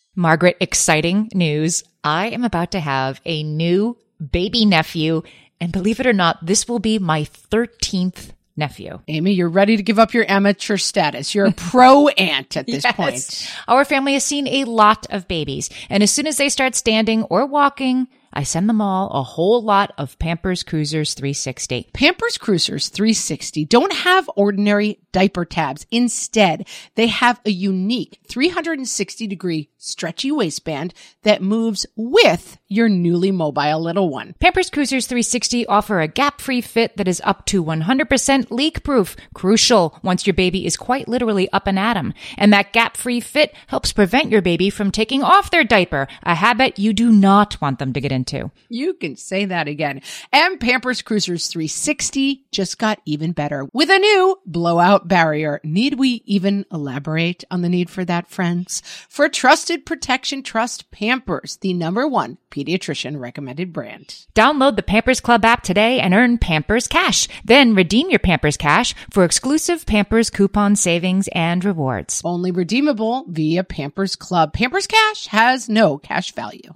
Margaret, exciting news. I am about to have a new baby nephew, and believe it or not, this will be my 13th nephew. Amy, you're ready to give up your amateur status. You're a pro aunt at this point. Our family has seen a lot of babies, and as soon as they start standing or walking, I send them all a whole lot of Pampers Cruisers 360. Pampers Cruisers 360 don't have ordinary diaper tabs. Instead, they have a unique 360-degree stretchy waistband that moves with your newly mobile little one. Pampers Cruisers 360 offer a gap-free fit that is up to 100% leak-proof. Crucial once your baby is quite literally up and at 'em. And that gap-free fit helps prevent your baby from taking off their diaper, a habit you do not want them to get into. You can say that again. And Pampers Cruisers 360 just got even better with a new blowout barrier. Need we even elaborate on the need for that, friends? For trusted protection, trust Pampers, the #1 pediatrician recommended brand. Download the Pampers Club app today and earn Pampers Cash. Then redeem your Pampers Cash for exclusive Pampers coupon savings and rewards. Only redeemable via Pampers Club. Pampers Cash has no cash value.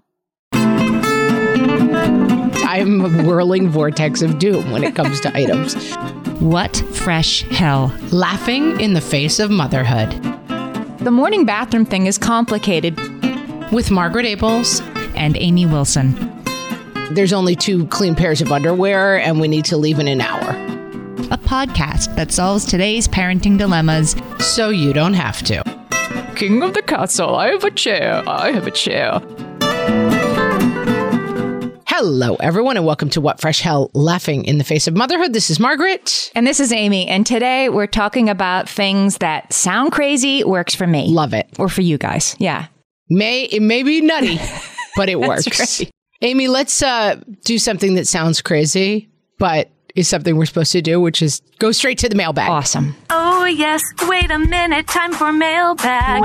I'm a whirling vortex of doom when it comes to items. What fresh hell? Laughing in the face of motherhood. The morning bathroom thing is complicated. With Margaret Aples and Amy Wilson. There's only 2 clean pairs of underwear, and we need to leave in an hour. A podcast that solves today's parenting dilemmas, so you don't have to. King of the castle, I have a chair. I have a chair. Hello, everyone, and welcome to What Fresh Hell, Laughing in the Face of Motherhood. This is Margaret. And this is Amy. And today we're talking about things that sound crazy, works for me. Love it. Or for you guys. Yeah. It may be nutty, but it works. Right. Amy, let's do something that sounds crazy, but is something we're supposed to do, which is go straight to the mailbag. Awesome. Oh, yes. Wait a minute. Time for mailbag.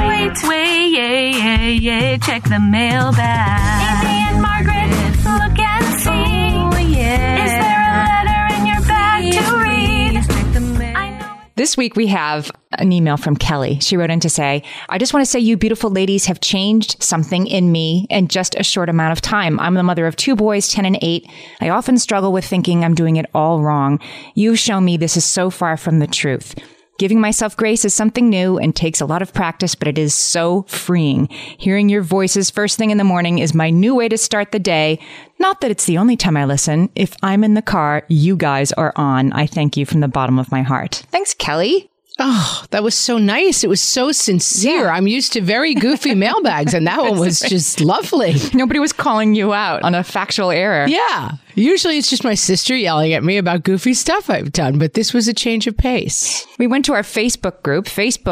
Wait. Check the mailbag. Amy and Margaret, look and see. Oh, yeah. Is there a letter in your bag to read? Check the mail. This week we have an email from Kelly. She wrote in to say, I just want to say you beautiful ladies have changed something in me in just a short amount of time. I'm the mother of 2 boys, 10 and 8. I often struggle with thinking I'm doing it all wrong. You've shown me this is so far from the truth. Giving myself grace is something new and takes a lot of practice, but it is so freeing. Hearing your voices first thing in the morning is my new way to start the day. Not that it's the only time I listen. If I'm in the car, you guys are on. I thank you from the bottom of my heart. Thanks, Kelly. Oh, that was so nice. It was so sincere. Yeah. I'm used to very goofy mailbags, and that one was just lovely. Nobody was calling you out on a factual error. Yeah. Usually it's just my sister yelling at me about goofy stuff I've done, but this was a change of pace. We went to our Facebook group,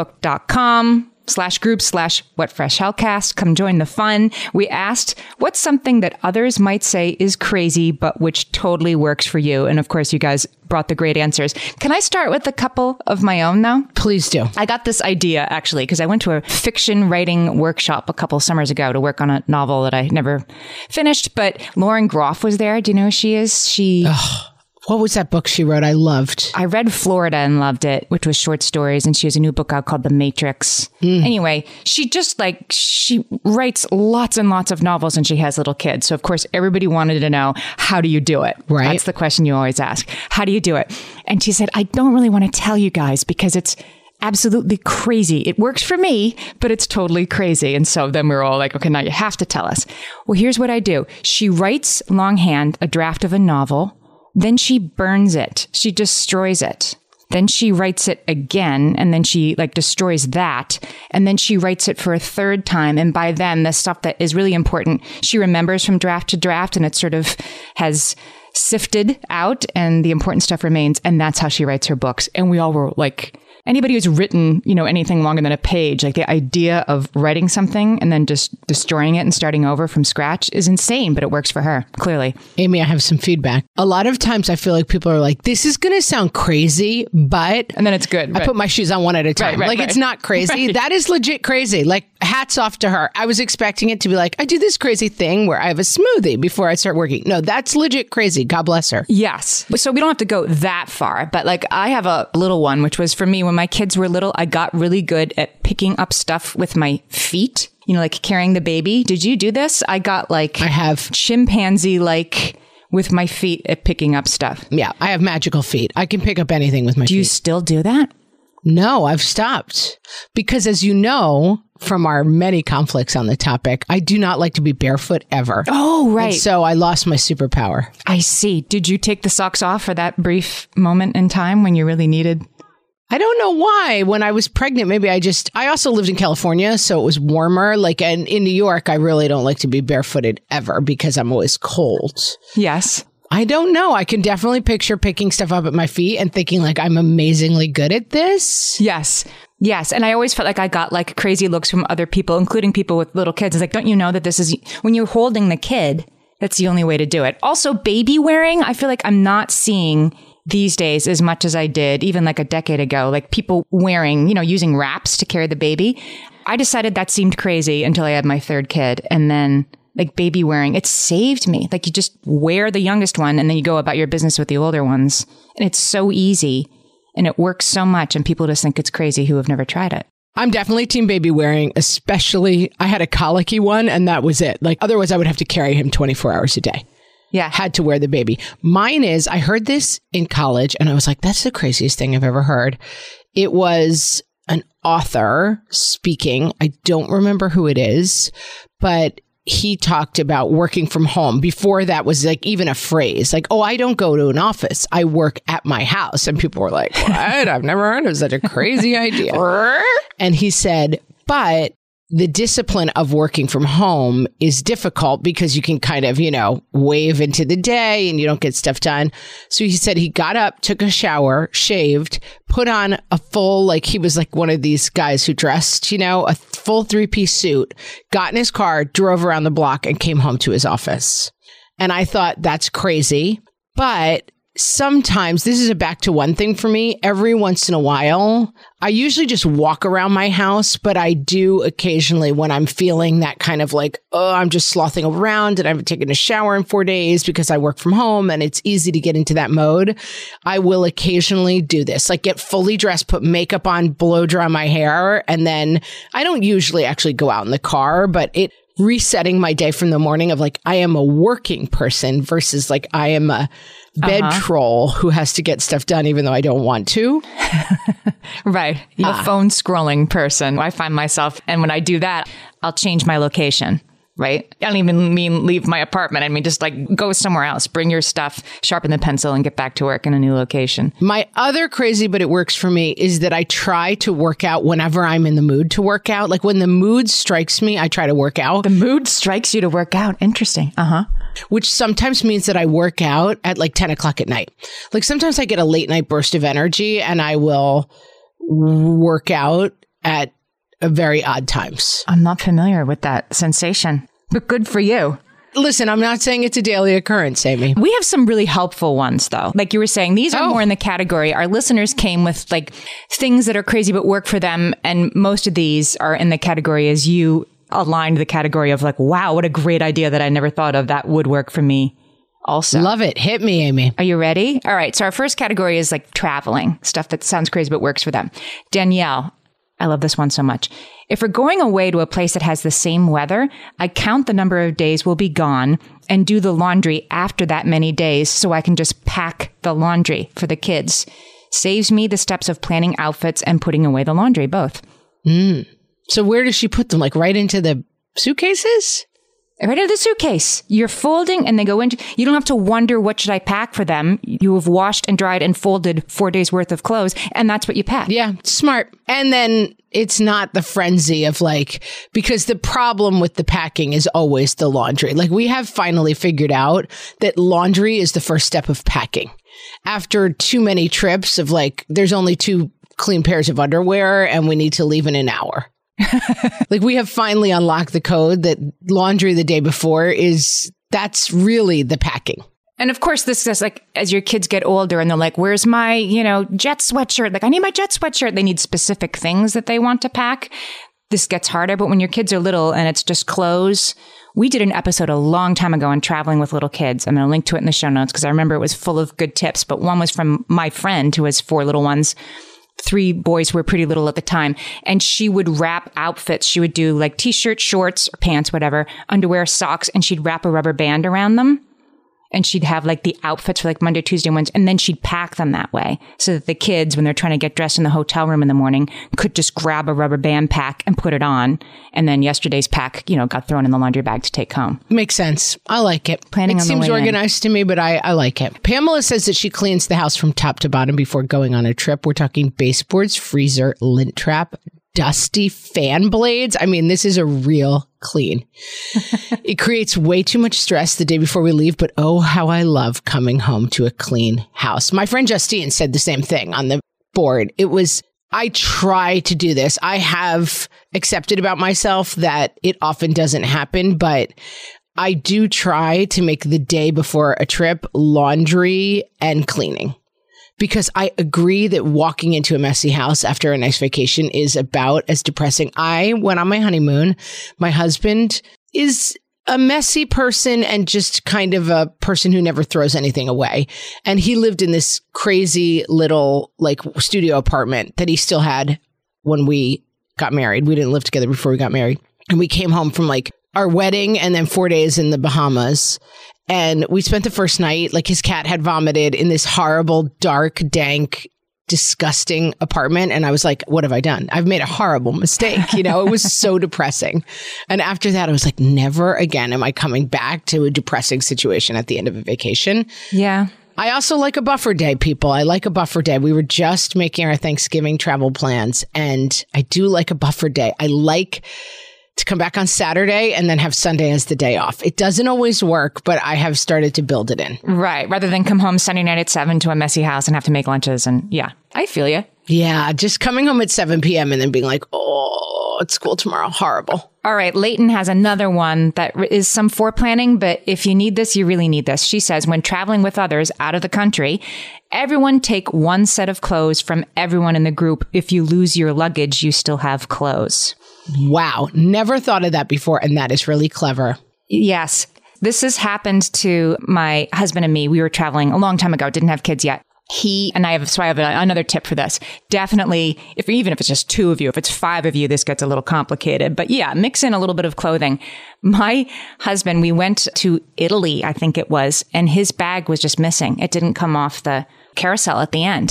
facebook.com/group/whatfreshhellcast. Come join the fun. We asked, what's something that others might say is crazy, but which totally works for you? And of course, you guys brought the great answers. Can I start with a couple of my own, though? Please do. I got this idea, actually, because I went to a fiction writing workshop a couple summers ago to work on a novel that I never finished. But Lauren Groff was there. Do you know who she is? What was that book she wrote? I loved. I read Florida and loved it, which was short stories. And she has a new book out called The Matrix. Anyway, she writes lots and lots of novels and she has little kids. So of course, everybody wanted to know, how do you do it? Right. That's the question you always ask. How do you do it? And she said, I don't really want to tell you guys because it's absolutely crazy. It works for me, but it's totally crazy. And so then we're all like, okay, now you have to tell us. Well, here's what I do. She writes longhand a draft of a novel. Then she burns it. She destroys it. Then she writes it again, and then she destroys that. And then she writes it for a third time. And by then, the stuff that is really important, she remembers from draft to draft, and it sort of has sifted out, and the important stuff remains. And that's how she writes her books. And we all were like, anybody who's written, anything longer than a page, like the idea of writing something and then just destroying it and starting over from scratch is insane, but it works for her, clearly. Amy, I have some feedback. A lot of times I feel like people are like, this is going to sound crazy, but... And then it's good. I put my shoes on one at a time. Right. It's not crazy. Right. That is legit crazy. Hats off to her. I was expecting it to be like, I do this crazy thing where I have a smoothie before I start working. No, that's legit crazy. God bless her. Yes. So we don't have to go that far, but I have a little one, which was for me when my kids were little, I got really good at picking up stuff with my feet. like carrying the baby. Did you do this? I got like I have. chimpanzee like with my feet at picking up stuff. Yeah, I have magical feet. I can pick up anything with my Do you feet. still do that? No, I've stopped. Because as you know, from our many conflicts on the topic, I do not like to be barefoot ever. Oh, right. And so I lost my superpower. I see. Did you take the socks off for that brief moment in time when you really needed? I don't know why. When I was pregnant, maybe I also lived in California, so it was warmer. Like, and in New York, I really don't like to be barefooted ever because I'm always cold. Yes. I don't know. I can definitely picture picking stuff up at my feet and thinking like I'm amazingly good at this. Yes. Yes. And I always felt like I got like crazy looks from other people, including people with little kids. It's like, don't you know that this is when you're holding the kid, that's the only way to do it. Also, baby wearing, I feel like I'm not seeing these days as much as I did even like a decade ago, like people wearing, using wraps to carry the baby. I decided that seemed crazy until I had my third kid. And then like baby wearing, it saved me. Like you just wear the youngest one and then you go about your business with the older ones. And it's so easy and it works so much. And people just think it's crazy who have never tried it. I'm definitely team baby wearing, especially I had a colicky one and that was it. Like otherwise I would have to carry him 24 hours a day. Yeah. Had to wear the baby. Mine is, I heard this in college and I was like, that's the craziest thing I've ever heard. It was an author speaking. I don't remember who it is, but he talked about working from home. Before that was like even a phrase like, oh, I don't go to an office. I work at my house. And people were like, what? I've never heard of such a crazy idea. And he said, but the discipline of working from home is difficult because you can kind of, wave into the day and you don't get stuff done. So he said he got up, took a shower, shaved, put on a full, like he was like one of these guys who dressed, a full 3-piece suit, got in his car, drove around the block and came home to his office. And I thought that's crazy. But sometimes this is a back to one thing for me. Every once in a while, I usually just walk around my house, but I do occasionally when I'm feeling that kind of like, oh, I'm just slothing around and I haven't taken a shower in 4 days because I work from home and it's easy to get into that mode. I will occasionally do this, like get fully dressed, put makeup on, blow dry my hair. And then I don't usually actually go out in the car, but it resetting my day from the morning of like, I am a working person versus like I am a bed troll who has to get stuff done even though I don't want to. Right. A phone scrolling person. I find myself, and when I do that, I'll change my location. Right? I don't even mean leave my apartment. I mean, just like go somewhere else, bring your stuff, sharpen the pencil and get back to work in a new location. My other crazy, but it works for me, is that I try to work out whenever I'm in the mood to work out. Like when the mood strikes me, I try to work out. The mood strikes you to work out. Interesting. Which sometimes means that I work out at like 10 o'clock at night. Like sometimes I get a late night burst of energy and I will work out at very odd times. I'm not familiar with that sensation, but good for you. Listen, I'm not saying it's a daily occurrence, Amy. We have some really helpful ones, though. Like you were saying, these are more in the category. Our listeners came with like things that are crazy but work for them. And most of these are in the category as you aligned the category of like, wow, what a great idea that I never thought of. That would work for me also. Love it. Hit me, Amy. Are you ready? All right. So our first category is like traveling, stuff that sounds crazy but works for them. Danielle, I love this one so much. If we're going away to a place that has the same weather, I count the number of days we'll be gone and do the laundry after that many days so I can just pack the laundry for the kids. Saves me the steps of planning outfits and putting away the laundry, both. So where does she put them? Like right into the suitcases? Right into the suitcase. You're folding and they go into, you don't have to wonder what should I pack for them. You have washed and dried and folded 4 days worth of clothes and that's what you pack. Yeah, smart. And then it's not the frenzy of like, because the problem with the packing is always the laundry. Like we have finally figured out that laundry is the first step of packing. After too many trips of like, there's only 2 clean pairs of underwear and we need to leave in an hour. Like we have finally unlocked the code that laundry the day before that's really the packing. And of course, this is like, as your kids get older and they're like, where's my, jet sweatshirt? Like, I need my jet sweatshirt. They need specific things that they want to pack. This gets harder. But when your kids are little and it's just clothes, we did an episode a long time ago on traveling with little kids. I'm going to link to it in the show notes because I remember it was full of good tips. But one was from my friend who has 4 little ones. 3 boys who were pretty little at the time. And she would wrap outfits. She would do like t-shirt, shorts, or pants, whatever, underwear, socks, and she'd wrap a rubber band around them. And she'd have like the outfits for like Monday, Tuesday, Wednesday, and then she'd pack them that way so that the kids, when they're trying to get dressed in the hotel room in the morning, could just grab a rubber band pack and put it on. And then yesterday's pack, got thrown in the laundry bag to take home. Makes sense. I like it. Planning it on the seems way in. organized to me, but I like it. Pamela says that she cleans the house from top to bottom before going on a trip. We're talking baseboards, freezer, lint trap, dusty fan blades. I mean, this is a real clean. It creates way too much stress the day before we leave, but oh, how I love coming home to a clean house. My friend Justine said the same thing on the board. I try to do this. I have accepted about myself that it often doesn't happen, but I do try to make the day before a trip laundry and cleaning. Because I agree that walking into a messy house after a nice vacation is about as depressing. I went on my honeymoon. My husband is a messy person and just kind of a person who never throws anything away. And he lived in this crazy little like studio apartment that he still had when we got married. We didn't live together before we got married. And we came home from like our wedding and then 4 days in the Bahamas. And we spent the first night, like his cat had vomited in this horrible, dark, dank, disgusting apartment. And I was like, what have I done? I've made a horrible mistake. It was so depressing. And after that, I was like, never again am I coming back to a depressing situation at the end of a vacation. Yeah. I also like a buffer day, people. I like a buffer day. We were just making our Thanksgiving travel plans, and I do like a buffer day. I like to come back on Saturday and then have Sunday as the day off. It doesn't always work, but I have started to build it in. Right. Rather than come home Sunday night at 7 to a messy house and have to make lunches. And yeah, I feel you. Yeah. Just coming home at 7 p.m. and then being like, oh, it's school tomorrow. Horrible. All right. Leighton has another one that is some foreplanning, but if you need this, you really need this. She says, when traveling with others out of the country, everyone take one set of clothes from everyone in the group. If you lose your luggage, you still have clothes. Wow. Never thought of that before. And that is really clever. Yes. This has happened to my husband and me. We were traveling a long time ago, didn't have kids yet. I have another tip for this. Definitely, even if it's just 2 of you, if it's 5 of you, this gets a little complicated. But yeah, mix in a little bit of clothing. My husband, we went to Italy, I think it was, and his bag was just missing. It didn't come off the carousel at the end.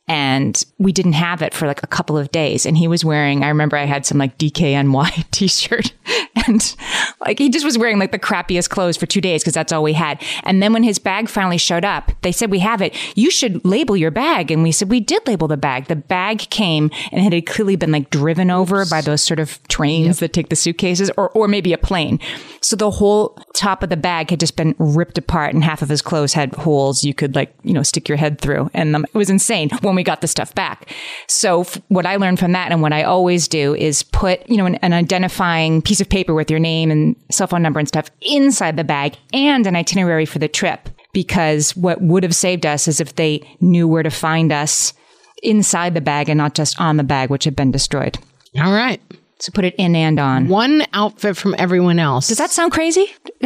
And we didn't have it for like a couple of days. And he was wearing, I remember I had some like DKNY t-shirt. And like he just was wearing like the crappiest clothes for 2 days because that's all we had. And then when his bag finally showed up, they said, we have it. You should label your bag. And we said, we did label the bag. The bag came and it had clearly been like driven over by those sort of trains that take the suitcases or maybe a plane. So the whole top of the bag had just been ripped apart and half of his clothes had holes you could stick your head through. And it was insane when we got the stuff back. So what I learned from that and what I always do is put, an identifying piece of paper with your name and cell phone number and stuff inside the bag and an itinerary for the trip. Because what would have saved us is if they knew where to find us inside the bag and not just on the bag, which had been destroyed. All right. So put it in and on. One outfit from everyone else. Does that sound crazy?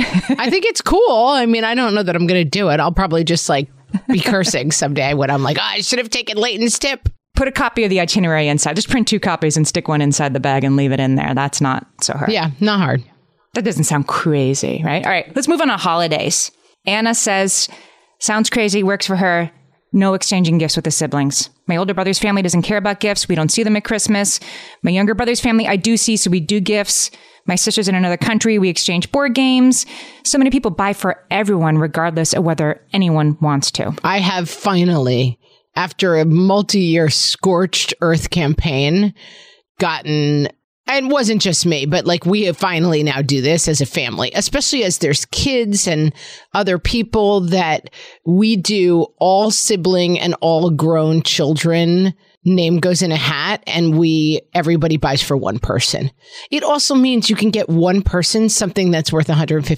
I think it's cool. I mean, I don't know that I'm going to do it. I'll probably just be cursing someday when I'm like, I should have taken Leighton's tip. Put a copy of the itinerary inside. Just print 2 copies and stick one inside the bag and leave it in there. That's not so hard. Yeah, not hard. That doesn't sound crazy, right? All right, let's move on to holidays. Anna says, sounds crazy, works for her. No exchanging gifts with the siblings. My older brother's family doesn't care about gifts. We don't see them at Christmas. My younger brother's family, I do see, so we do gifts. My sister's in another country. We exchange board games. So many people buy for everyone, regardless of whether anyone wants to. I have finally, after a multi-year scorched earth campaign, gotten... And it wasn't just me, but we finally now do this as a family, especially as there's kids and other people that we do all sibling and all grown children. Name goes in a hat and everybody buys for one person. It also means you can get one person something that's worth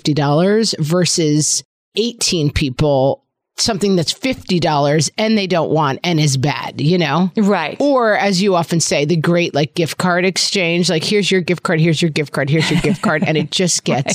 $150 versus 18 people something that's $50 and they don't want and is bad, Right. Or as you often say, the great gift card exchange, here's your gift card, here's your gift card, here's your gift card. And it just gets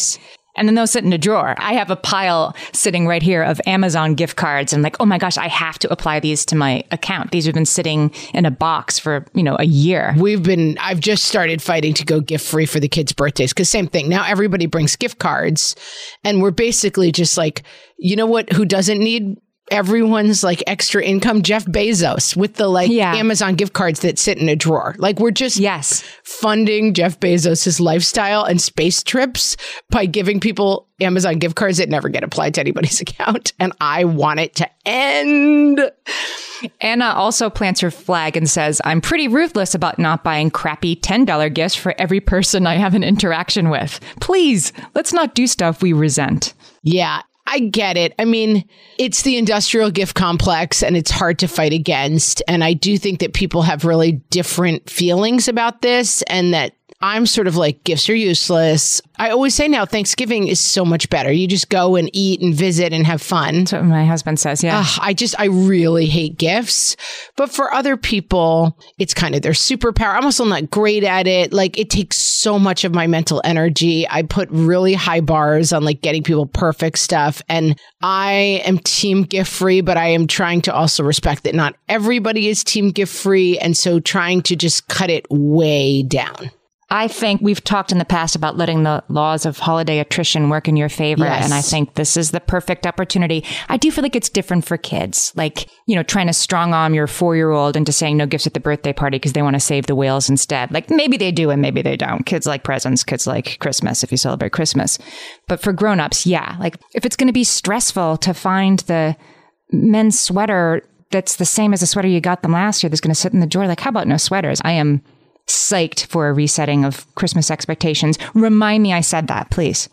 And then those sit in a drawer. I have a pile sitting right here of Amazon gift cards. And like, oh my gosh, I have to apply these to my account. These have been sitting in a box for, a year. I've just started fighting to go gift free for the kids' birthdays. Cause same thing. Now everybody brings gift cards and we're basically just like, you know what, who doesn't need everyone's like extra income? Jeff Bezos with the Amazon gift cards that sit in a drawer. Like we're just funding Jeff Bezos' lifestyle and space trips by giving people Amazon gift cards that never get applied to anybody's account. And I want it to end. Anna also plants her flag and says, I'm pretty ruthless about not buying crappy $10 gifts for every person I have an interaction with. Please, let's not do stuff we resent. Yeah. I get it. I mean, it's the industrial gift complex and it's hard to fight against. And I do think that people have really different feelings about this and that I'm sort of like, gifts are useless. I always say now Thanksgiving is so much better. You just go and eat and visit and have fun. That's what my husband says. Yeah. I really hate gifts. But for other people, it's kind of their superpower. I'm also not great at it. Like it takes so much of my mental energy. I put really high bars on like getting people perfect stuff. And I am team gift free, but I am trying to also respect that not everybody is team gift free. And so trying to just cut it way down. I think we've talked in the past about letting the laws of holiday attrition work in your favor. Yes. And I think this is the perfect opportunity. I do feel like it's different for kids. Like, trying to strong arm your 4-year-old into saying no gifts at the birthday party because they want to save the whales instead. Like maybe they do and maybe they don't. Kids like presents. Kids like Christmas if you celebrate Christmas. But for grown-ups, yeah. Like if it's going to be stressful to find the men's sweater that's the same as the sweater you got them last year that's going to sit in the drawer, like how about no sweaters? I am psyched for a resetting of Christmas expectations. Remind me I said that, please.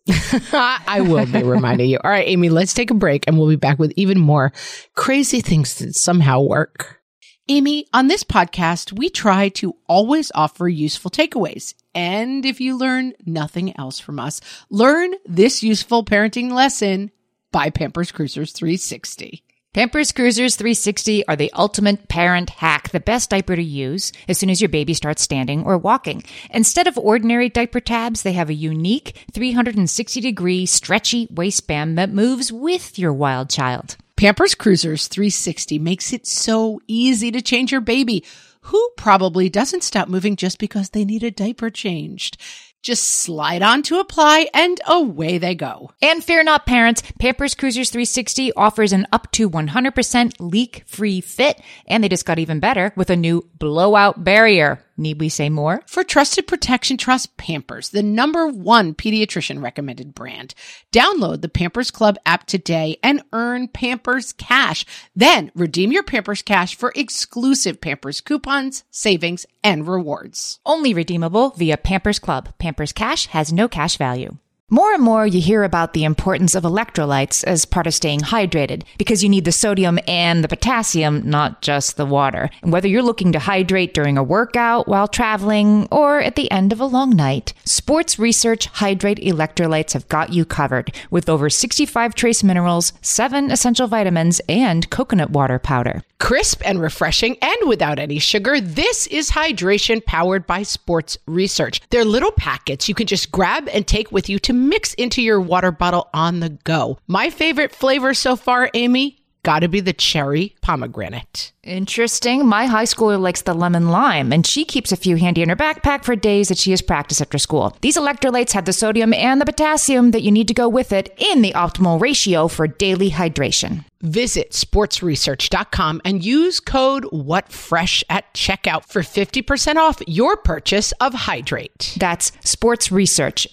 I will be reminding you. All right, Amy, let's take a break and we'll be back with even more crazy things that somehow work. Amy, on this podcast, we try to always offer useful takeaways. And if you learn nothing else from us, learn this useful parenting lesson by Pampers Cruisers 360. Pampers Cruisers 360 are the ultimate parent hack, the best diaper to use as soon as your baby starts standing or walking. Instead of ordinary diaper tabs, they have a unique 360-degree stretchy waistband that moves with your wild child. Pampers Cruisers 360 makes it so easy to change your baby, who probably doesn't stop moving just because they need a diaper changed. Just slide on to apply and away they go. And fear not, parents, Pampers Cruisers 360 offers an up to 100% leak-free fit, and they just got even better with a new blowout barrier. Need we say more? For trusted protection, trust Pampers, the #1 pediatrician recommended brand. Download the Pampers Club app today and earn Pampers Cash. Then redeem your Pampers Cash for exclusive Pampers coupons, savings, and rewards. Only redeemable via Pampers Club. Pampers Cash has no cash value. More and more you hear about the importance of electrolytes as part of staying hydrated because you need the sodium and the potassium, not just the water. And whether you're looking to hydrate during a workout, while traveling, or at the end of a long night, Sports Research Hydrate Electrolytes have got you covered with over 65 trace minerals, 7 essential vitamins, and coconut water powder. Crisp and refreshing and without any sugar, this is hydration powered by Sports Research. They're little packets you can just grab and take with you to mix into your water bottle on the go. My favorite flavor so far, Amy, gotta be the cherry pomegranate. Interesting. My high schooler likes the lemon lime, and she keeps a few handy in her backpack for days that she has practice after school. These electrolytes have the sodium and the potassium that you need to go with it in the optimal ratio for daily hydration. Visit sportsresearch.com and use code WhatFresh at checkout for 50% off your purchase of Hydrate. That's Sports Research,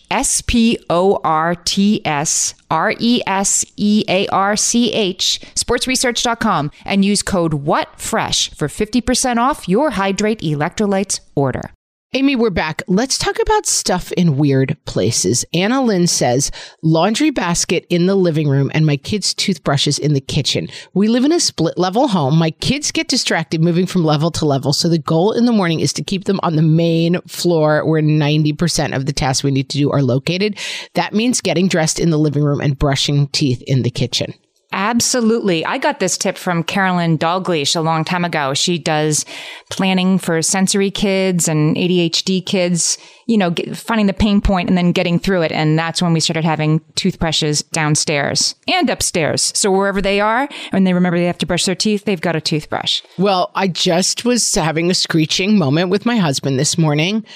SportsResearch, sportsresearch.com, and use code WhatFresh for 50% off your Hydrate electrolytes order. Amy, we're back. Let's talk about stuff in weird places. Anna Lynn says, laundry basket in the living room and my kids' toothbrushes in the kitchen. We live in a split level home. My kids get distracted moving from level to level. So the goal in the morning is to keep them on the main floor where 90% of the tasks we need to do are located. That means getting dressed in the living room and brushing teeth in the kitchen. Absolutely. I got this tip from Carolyn Dalgleish a long time ago. She does planning for sensory kids and ADHD kids, finding the pain point and then getting through it. And that's when we started having toothbrushes downstairs and upstairs. So wherever they are, when they remember they have to brush their teeth, they've got a toothbrush. Well, I just was having a screeching moment with my husband this morning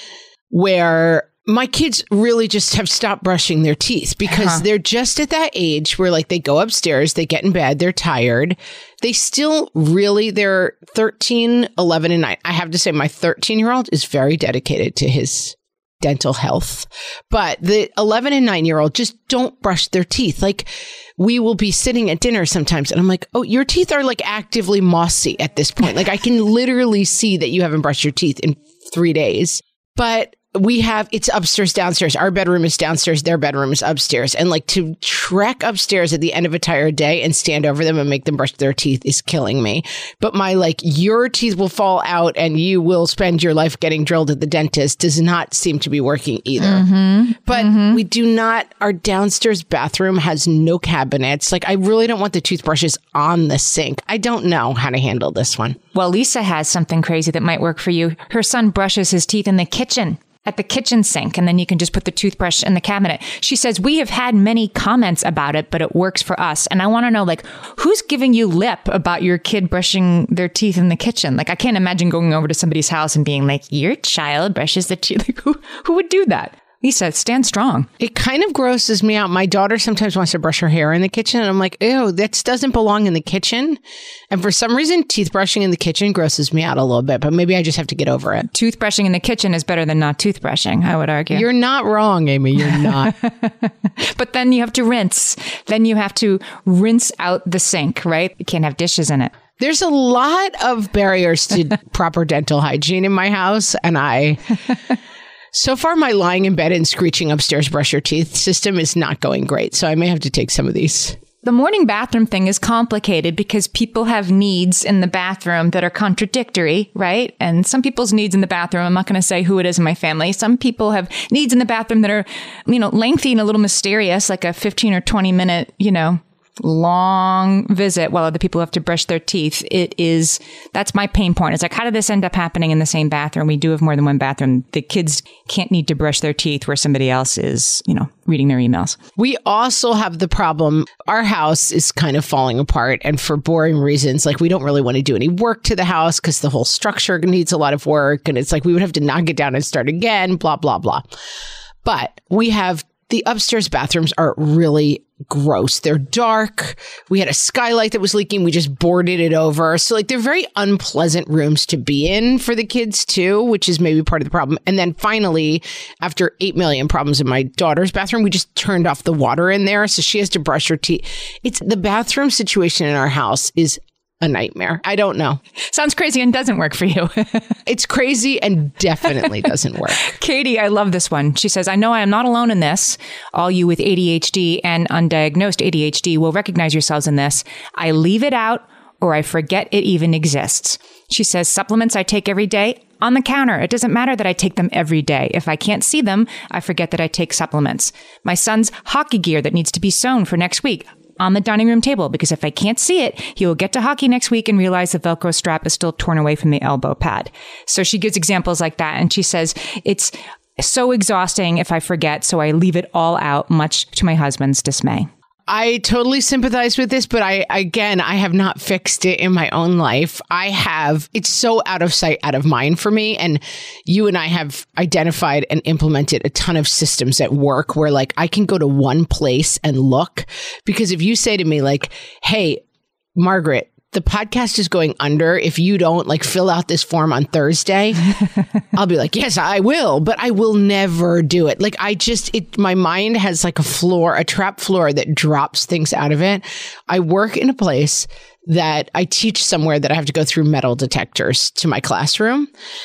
where my kids really just have stopped brushing their teeth because they're just at that age where like they go upstairs, they get in bed, they're tired. They still they're 13, 11, and 9. I have to say my 13-year-old is very dedicated to his dental health, but the 11 and 9-year-old just don't brush their teeth. Like we will be sitting at dinner sometimes and I'm like, oh, your teeth are like actively mossy at this point. Like I can literally see that you haven't brushed your teeth in 3 days, but it's upstairs, downstairs. Our bedroom is downstairs. Their bedroom is upstairs. And like to trek upstairs at the end of a tired day and stand over them and make them brush their teeth is killing me. But my your teeth will fall out and you will spend your life getting drilled at the dentist does not seem to be working either. But we do not, our downstairs bathroom has no cabinets. Like I really don't want the toothbrushes on the sink. I don't know how to handle this one. Well, Lisa has something crazy that might work for you. Her son brushes his teeth in the kitchen. At the kitchen sink, and then you can just put the toothbrush in the cabinet. She says, we have had many comments about it, but it works for us. And I want to know, who's giving you lip about your kid brushing their teeth in the kitchen? I can't imagine going over to somebody's house and being like, your child brushes the teeth. Who would do that? Lisa, stand strong. It kind of grosses me out. My daughter sometimes wants to brush her hair in the kitchen. And I'm like, ew, that doesn't belong in the kitchen. And for some reason, teeth brushing in the kitchen grosses me out a little bit. But maybe I just have to get over it. Toothbrushing in the kitchen is better than not toothbrushing, I would argue. You're not wrong, Amy. You're not. But then you have to rinse. Then you have to rinse out the sink, right? You can't have dishes in it. There's a lot of barriers to proper dental hygiene in my house. And so far, my lying in bed and screeching upstairs brush your teeth system is not going great. So I may have to take some of these. The morning bathroom thing is complicated because people have needs in the bathroom that are contradictory, right? And some people's needs in the bathroom, I'm not going to say who it is in my family. Some people have needs in the bathroom that are, lengthy and a little mysterious, like a 15 or 20 minute, long visit while other people have to brush their teeth. That's my pain point. It's like, how did this end up happening in the same bathroom? We do have more than one bathroom. The kids can't need to brush their teeth where somebody else is, reading their emails. We also have the problem. Our house is kind of falling apart, and for boring reasons, we don't really want to do any work to the house because the whole structure needs a lot of work. And it's like, we would have to knock it down and start again, blah, blah, blah. But the upstairs bathrooms are really gross. They're dark. We had a skylight that was leaking. We just boarded it over. So they're very unpleasant rooms to be in for the kids too, which is maybe part of the problem. And then finally, after 8 million problems in my daughter's bathroom, we just turned off the water in there. So she has to brush her teeth. It's the bathroom situation in our house is a nightmare. I don't know. Sounds crazy and doesn't work for you. It's crazy and definitely doesn't work. Katie, I love this one. She says, I know I am not alone in this. All you with ADHD and undiagnosed ADHD will recognize yourselves in this. I leave it out or I forget it even exists. She says, supplements I take every day on the counter. It doesn't matter that I take them every day. If I can't see them, I forget that I take supplements. My son's hockey gear that needs to be sewn for next week on the dining room table, because if I can't see it, he will get to hockey next week and realize the Velcro strap is still torn away from the elbow pad. So she gives examples like that. And she says, it's so exhausting if I forget, so I leave it all out, much to my husband's dismay. I totally sympathize with this, but I have not fixed it in my own life. It's so out of sight, out of mind for me. And you and I have identified and implemented a ton of systems at work where I can go to one place and look, because if you say to me hey, Margaret, the podcast is going under if you don't fill out this form on Thursday, I'll be like, yes, I will, but I will never do it. My mind has a trap floor that drops things out of it. I work in a place that I teach somewhere that I have to go through metal detectors to my classroom.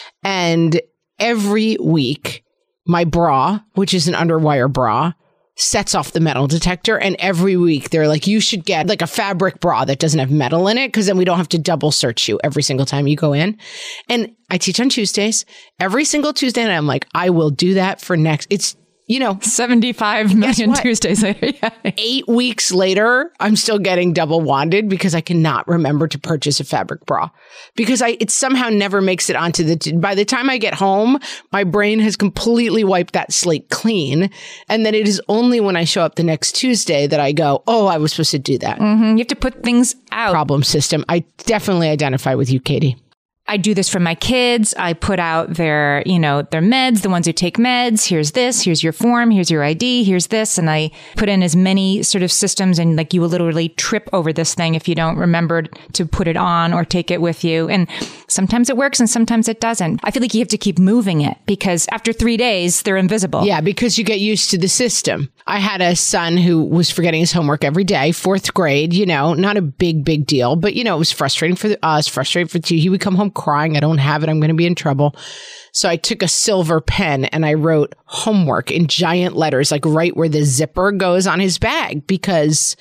And every week, my bra, which is an underwire bra, sets off the metal detector. And every week they're like, you should get a fabric bra that doesn't have metal in it, because then we don't have to double search you every single time you go in. And I teach on Tuesdays, every single Tuesday. And I'm like, I will do that for next. It's 75 million what? Tuesdays later. Yeah. 8 weeks later, I'm still getting double wanded because I cannot remember to purchase a fabric bra because it somehow never makes it onto by the time I get home, my brain has completely wiped that slate clean. And then it is only when I show up the next Tuesday that I go, oh, I was supposed to do that. You have to put things out. Problem system. I definitely identify with you, Katie. I do this for my kids. I put out their meds, the ones who take meds. Here's this, here's your form, here's your ID, here's this. And I put in as many sort of systems, and like you will literally trip over this thing if you don't remember to put it on or take it with you. And sometimes it works and sometimes it doesn't. I feel like you have to keep moving it because after 3 days, they're invisible. Yeah, because you get used to the system. I had a son who was forgetting his homework every day, 4th grade, not a big deal, but it was frustrating for us, frustrating for you. He would come home crying, I don't have it, I'm going to be in trouble. So I took a silver pen and I wrote homework in giant letters, like right where the zipper goes on his bag, because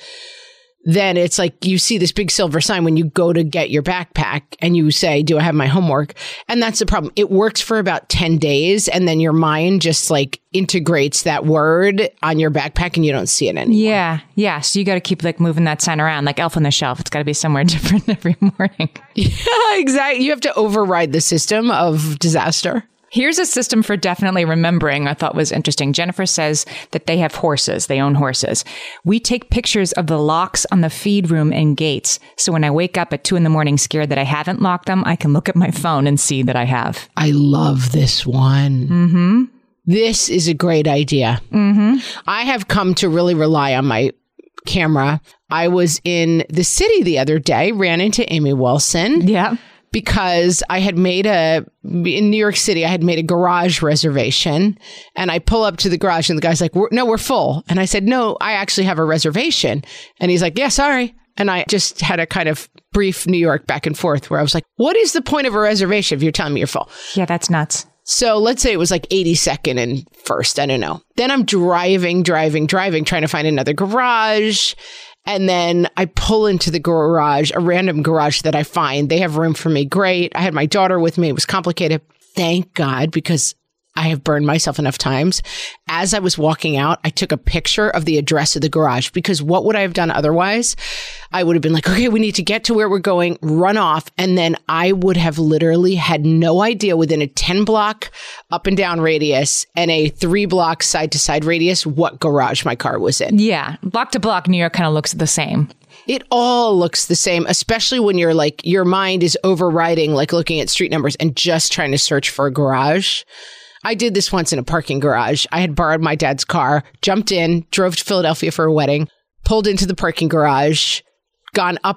then it's like you see this big silver sign when you go to get your backpack and you say, do I have my homework? And that's the problem. It works for about 10 days and then your mind just like integrates that word on your backpack and you don't see it anymore. Yeah. Yeah. So you got to keep like moving that sign around like Elf on the Shelf. It's got to be somewhere different every morning. Yeah, exactly. You have to override the system of disaster. Here's a system for definitely remembering I thought was interesting. Jennifer says that they have horses. They own horses. We take pictures of the locks on the feed room and gates. So when I wake up at 2 a.m. scared that I haven't locked them, I can look at my phone and see that I have. I love this one. Mm-hmm. This is a great idea. Mm-hmm. I have come to really rely on my camera. I was in the city the other day, ran into Amy Wilson. Yeah. Because I had in New York City, I had made a garage reservation and I pull up to the garage and the guy's like, no, we're full. And I said, no, I actually have a reservation. And he's like, yeah, sorry. And I just had a kind of brief New York back and forth where I was like, what is the point of a reservation if you're telling me you're full? Yeah, that's nuts. So let's say it was like 82nd and 1st. I don't know. Then I'm driving, trying to find another garage. And then I pull into the garage, a random garage that I find. They have room for me. Great. I had my daughter with me. It was complicated. Thank God, because I have burned myself enough times. As I was walking out, I took a picture of the address of the garage because what would I have done otherwise? I would have been like, okay, we need to get to where we're going, run off. And then I would have literally had no idea within a 10-block up and down radius and a 3-block side to side radius what garage my car was in. Yeah. Block to block, New York kind of looks the same. It all looks the same, especially when you're like, your mind is overriding, like looking at street numbers and just trying to search for a garage. I did this once in a parking garage. I had borrowed my dad's car, jumped in, drove to Philadelphia for a wedding, pulled into the parking garage, gone up,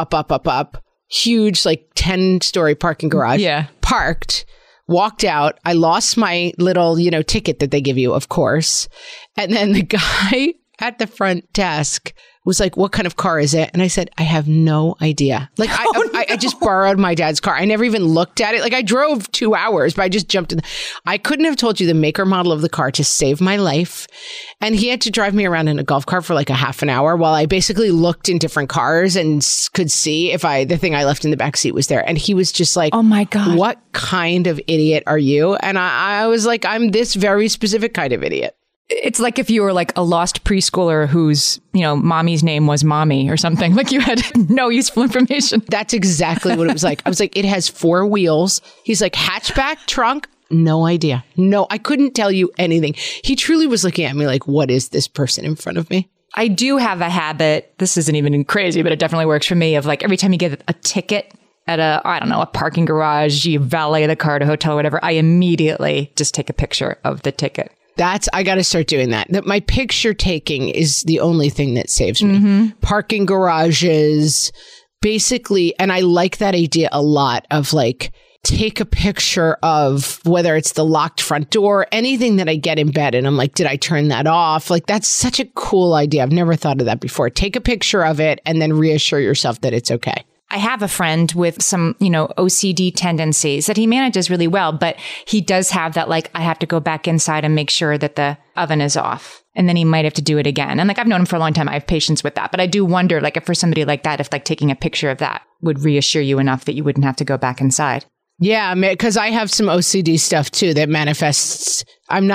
huge, like 10-story parking garage. Yeah. Parked, walked out. I lost my little, ticket that they give you, of course. And then the guy at the front desk was like, what kind of car is it? And I said, I have no idea. Like, I just borrowed my dad's car. I never even looked at it. Like, I drove 2 hours, but I just jumped in. I couldn't have told you the make or model of the car to save my life. And he had to drive me around in a golf cart for like a half an hour while I basically looked in different cars and could see if the thing I left in the back seat was there. And he was just like, oh my God, what kind of idiot are you? And I was like, I'm this very specific kind of idiot. It's like if you were like a lost preschooler whose, mommy's name was Mommy or something. Like you had no useful information. That's exactly what it was like. I was like, it has 4 wheels. He's like, hatchback, trunk. No idea. No, I couldn't tell you anything. He truly was looking at me like, what is this person in front of me? I do have a habit. This isn't even crazy, but it definitely works for me of like every time you get a ticket at a parking garage, you valet the car to a hotel or whatever, I immediately just take a picture of the ticket. I got to start doing that. My picture taking is the only thing that saves me. Mm-hmm. Parking garages, basically. And I like that idea a lot of like, take a picture of whether it's the locked front door, anything that I get in bed. And I'm like, did I turn that off? Like, that's such a cool idea. I've never thought of that before. Take a picture of it and then reassure yourself that it's okay. I have a friend with some, OCD tendencies that he manages really well, but he does have that, like, I have to go back inside and make sure that the oven is off. And then he might have to do it again. And like, I've known him for a long time. I have patience with that. But I do wonder, like, if for somebody like that, if like taking a picture of that would reassure you enough that you wouldn't have to go back inside. Yeah, because I have some OCD stuff too that manifests. I'm not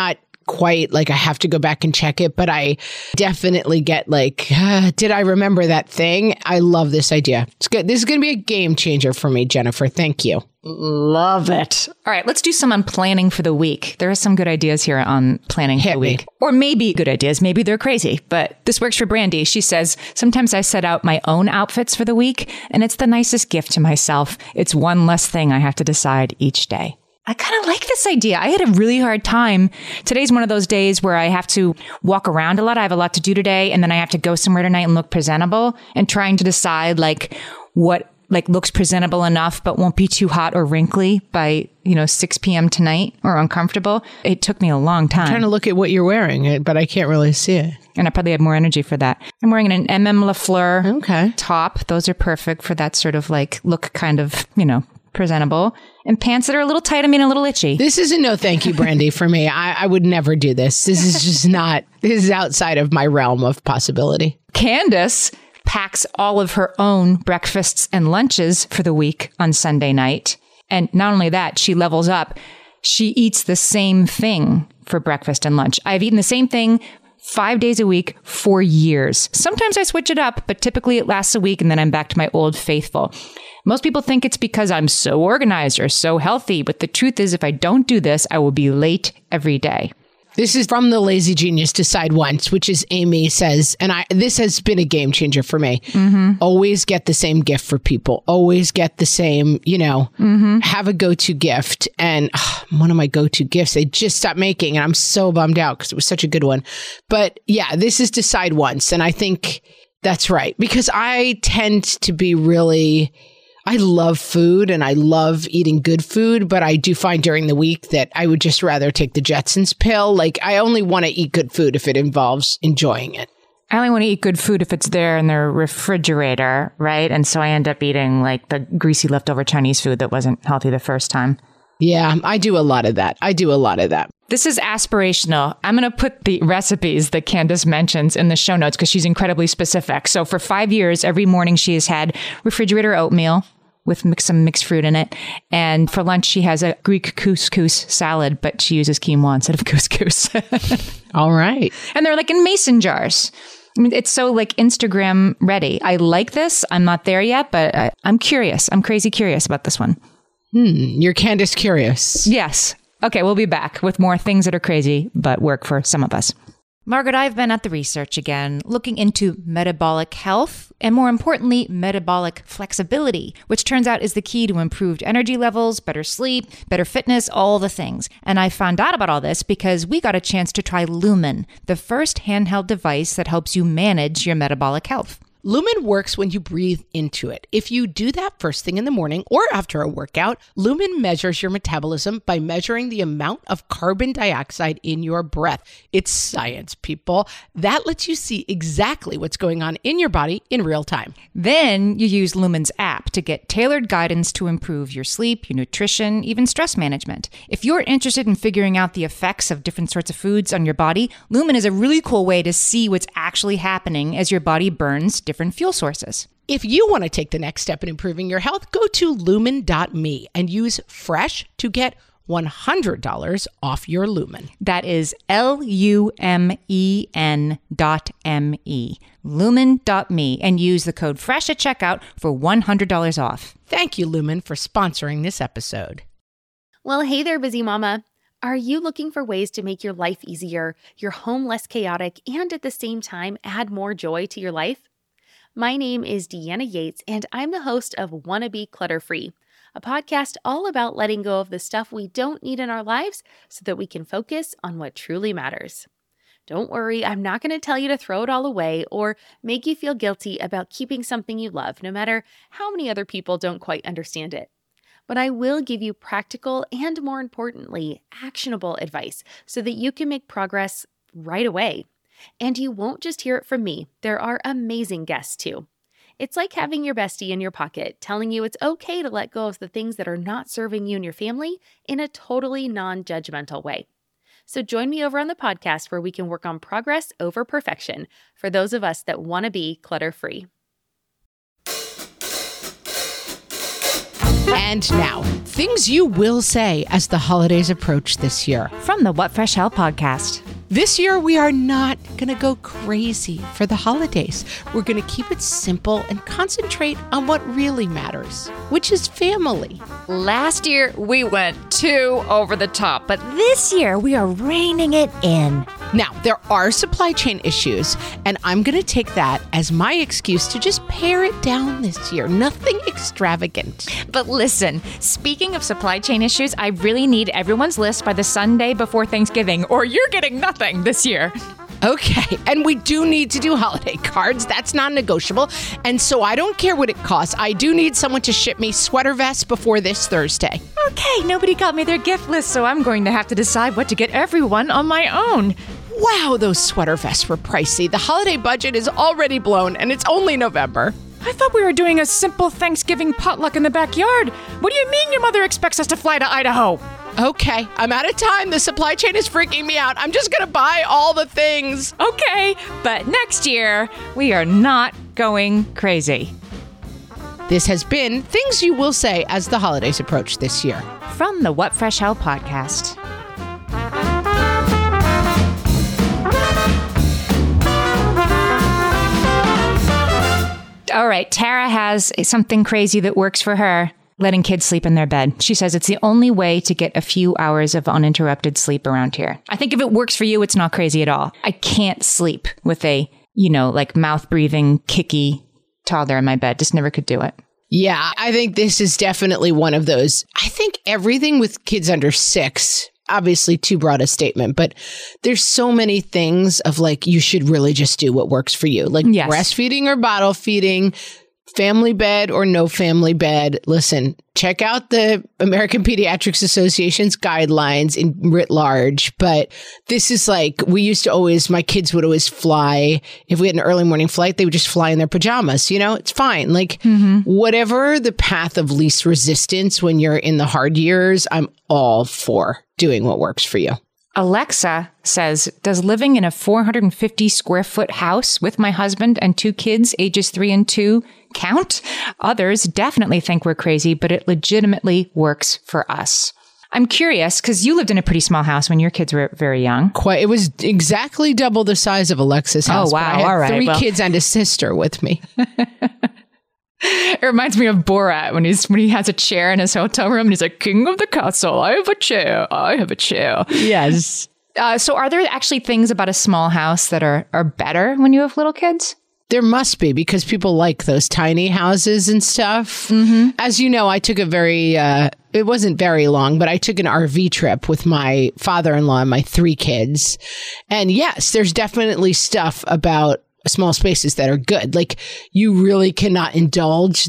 quite like I have to go back and check it, but I definitely get like, did I remember that thing? I love this idea. It's good. This is going to be a game changer for me, Jennifer. Thank you. Love it. All right, let's do some on planning for the week. There are some good ideas here on planning for the week. Or maybe good ideas. Maybe they're crazy, but this works for Brandy. She says, sometimes I set out my own outfits for the week, and it's the nicest gift to myself. It's one less thing I have to decide each day. I kind of like this idea. I had a really hard time. Today's one of those days where I have to walk around a lot. I have a lot to do today, and then I have to go somewhere tonight and look presentable, and trying to decide like what looks presentable enough but won't be too hot or wrinkly by 6 p.m. tonight or uncomfortable. It took me a long time. I'm trying to look at what you're wearing, but I can't really see it. And I probably have more energy for that. I'm wearing an MM Lafleur top. Those are perfect for that sort of look kind of, presentable. And pants that are a little tight, a little itchy. This is a no thank you, Brandy, for me. I would never do this. This is just this is outside of my realm of possibility. Candace packs all of her own breakfasts and lunches for the week on Sunday night. And not only that, she levels up. She eats the same thing for breakfast and lunch. I've eaten the same thing 5 days a week for years. Sometimes I switch it up, but typically it lasts a week and then I'm back to my old faithful. Most people think it's because I'm so organized or so healthy, but the truth is if I don't do this, I will be late every day. This is from the Lazy Genius Decide Once, which is Amy says, and this has been a game changer for me. Mm-hmm. Always get the same gift for people. Always get the same, have a go-to gift. And one of my go-to gifts, they just stopped making, and I'm so bummed out because it was such a good one. But yeah, this is Decide Once. And I think that's right, because I tend to be I love food and I love eating good food, but I do find during the week that I would just rather take the Jetsons pill. I only want to eat good food if it involves enjoying it. I only want to eat good food if it's there in the refrigerator, right? And so I end up eating the greasy leftover Chinese food that wasn't healthy the first time. Yeah, I do a lot of that. This is aspirational. I'm going to put the recipes that Candace mentions in the show notes because she's incredibly specific. So for 5 years, every morning she has had refrigerator oatmeal with some mixed fruit in it. And for lunch, she has a Greek couscous salad, but she uses quinoa instead of couscous. All right. And they're in mason jars. It's so Instagram ready. I like this. I'm not there yet, but I'm curious. I'm crazy curious about this one. You're Candace curious. Yes. Okay, we'll be back with more things that are crazy, but work for some of us. Margaret, I've been at the research again, looking into metabolic health and more importantly, metabolic flexibility, which turns out is the key to improved energy levels, better sleep, better fitness, all the things. And I found out about all this because we got a chance to try Lumen, the first handheld device that helps you manage your metabolic health. Lumen works when you breathe into it. If you do that first thing in the morning or after a workout, Lumen measures your metabolism by measuring the amount of carbon dioxide in your breath. It's science, people. That lets you see exactly what's going on in your body in real time. Then you use Lumen's app to get tailored guidance to improve your sleep, your nutrition, even stress management. If you're interested in figuring out the effects of different sorts of foods on your body, Lumen is a really cool way to see what's actually happening as your body burns different fuel sources. If you want to take the next step in improving your health, go to lumen.me and use FRESH to get $100 off your Lumen. That is LUMEN.ME. Lumen.me, and use the code FRESH at checkout for $100 off. Thank you, Lumen, for sponsoring this episode. Well, hey there, busy mama. Are you looking for ways to make your life easier, your home less chaotic, and at the same time add more joy to your life? My name is Deanna Yates, and I'm the host of Wanna Be Clutter-Free, a podcast all about letting go of the stuff we don't need in our lives so that we can focus on what truly matters. Don't worry, I'm not going to tell you to throw it all away or make you feel guilty about keeping something you love, no matter how many other people don't quite understand it. But I will give you practical and, more importantly, actionable advice so that you can make progress right away. And you won't just hear it from me. There are amazing guests too. It's like having your bestie in your pocket telling you it's okay to let go of the things that are not serving you and your family in a totally non-judgmental way. So join me over on the podcast where we can work on progress over perfection for those of us that want to be clutter-free. And now, things you will say as the holidays approach this year. From the What Fresh Hell podcast. This year, we are not going to go crazy for the holidays. We're going to keep it simple and concentrate on what really matters, which is family. Last year, we went too over the top, but this year, we are reining it in. Now, there are supply chain issues, and I'm going to take that as my excuse to just pare it down this year. Nothing extravagant. But listen, speaking of supply chain issues, I really need everyone's list by the Sunday before Thanksgiving, or you're getting nothing this year. Okay, and we do need to do holiday cards. That's non-negotiable. And so I don't care what it costs. I do need someone to ship me sweater vests before this Thursday. Okay, nobody got me their gift list, so I'm going to have to decide what to get everyone on my own. Wow, those sweater vests were pricey. The holiday budget is already blown, and it's only November. I thought we were doing a simple Thanksgiving potluck in the backyard. What do you mean your mother expects us to fly to Idaho? Okay, I'm out of time. The supply chain is freaking me out. I'm just gonna buy all the things. Okay, but next year, we are not going crazy. This has been Things You Will Say as the holidays approach this year. From the What Fresh Hell podcast. All right, Tara has something crazy that works for her. Letting kids sleep in their bed. She says it's the only way to get a few hours of uninterrupted sleep around here. I think if it works for you, it's not crazy at all. I can't sleep with a, like mouth-breathing, kicky toddler in my bed. Just never could do it. Yeah, I think this is definitely one of those. I think everything with kids under 6, obviously too broad a statement, but there's so many things of like, you should really just do what works for you. Like breastfeeding or bottle feeding, family bed or no family bed. Listen, check out the American Pediatrics Association's guidelines in writ large. But this is like, my kids would always fly. If we had an early morning flight, they would just fly in their pajamas. It's fine. Like whatever the path of least resistance when you're in the hard years, I'm all for doing what works for you. Alexa says, does living in a 450 square foot house with my husband and 2 kids, ages 3 and 2, count? Others definitely think we're crazy, but it legitimately works for us. I'm curious, because you lived in a pretty small house when your kids were very young. It was exactly double the size of Alexa's house. Oh, wow. I had all right. 3 kids and a sister with me. It reminds me of Borat when he has a chair in his hotel room and he's like, king of the castle. I have a chair. I have a chair. Yes. So are there actually things about a small house that are better when you have little kids? There must be, because people like those tiny houses and stuff. Mm-hmm. As you know, I took it wasn't very long, but I took an RV trip with my father-in-law and my 3 kids. And yes, there's definitely stuff about small spaces that are good. Like, you really cannot indulge